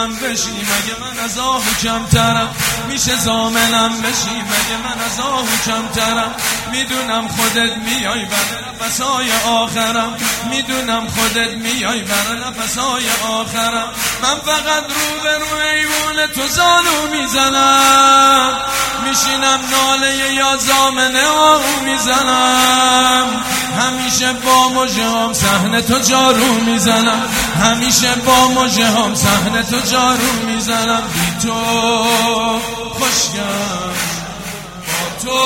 زامنم بشی مگه من از آهو کمترم؟ میشه زامنم بشی مگه من از آهو کمترم؟ میدونم خودت میای برای نفسای آخرم، میدونم خودت میای برای نفسای آخرم. من فقط رو به رو ایوون تو زانو میزنم، میشینم ناله یا زامنه آهو میزنم. همیشه با مژه‌ام صحنه تو جارو میزنم، همیشه با مژه‌ام صحنه تو جارو میزنم. بی تو خوشگم، با تو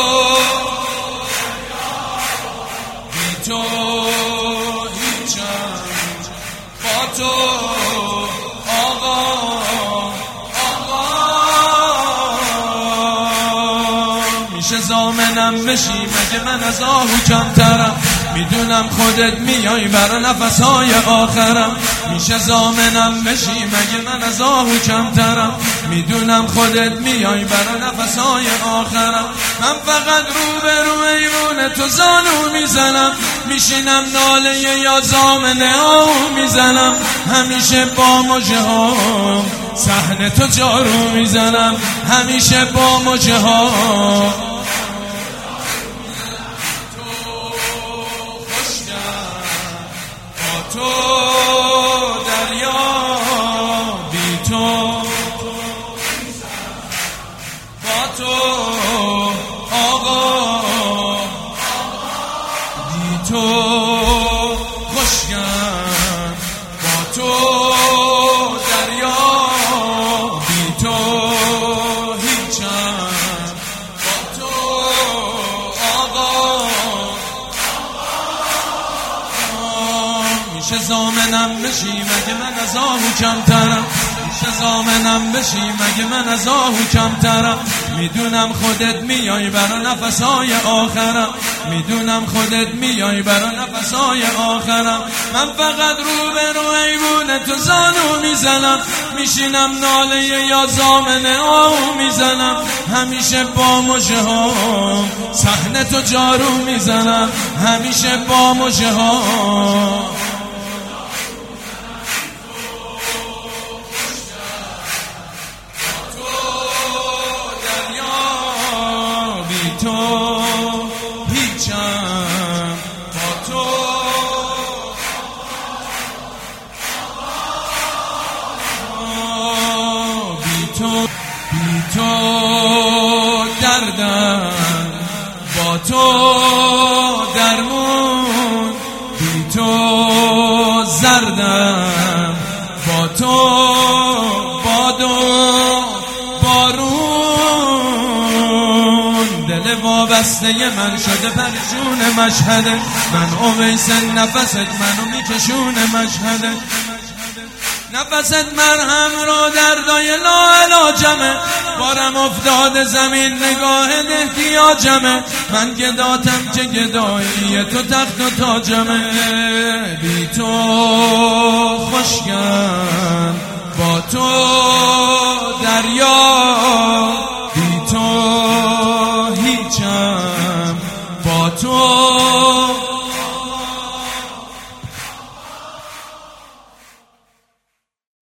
بی تو هیچم، با تو آقا میشه زامنم بشی مگه من از آهو کمترم؟ میدونم خودت میای برا نفسهای آخرم. میشه زامنم بشی مگه من از آهو کمترم؟ میدونم خودت میای برا نفسهای آخرم. من فقط رو به رو ایوون تو زانو میزنم، میشینم ناله یا زامنه آهو میزنم. همیشه با مژه‌ام صحنه تو جارو میزنم، همیشه با مژه‌ام. تو دریا بی تو، با تو آقا بی تو خوشگم، با تو دریا بی تو هیچم، با تو آقا میشه زامنم بشی مگه من از آهو کمترم؟ میشه زامنم بشی مگه من از آهو کمترم؟ میدونم خودت میای برا نفسهای آخرم، میدونم خودت میای برا نفسهای آخرم. من فقط رو به رو ایوون تو زانو میزنم، میشینم ناله یا زامنه آهو میزنم. همیشه با مژه‌ام صحنه تو جارو میزنم، همیشه با مژه‌ام. تو هیچم، با تو بی تو دردم، با تو درمون. بی تو زردم، با تو باد و بارون. دل وابسته من شده پریشون مشهده، من اویس نفست منو میکشونه مشهده. نفست مرهم رو دردای لاعلاجمه، بارم افتاده زمین نگاه احتیاجمه. من گداتم که گدایی تو تخت و تاجمه. بی تو خوشگم، با تو دریا بی تو هیچم، با تو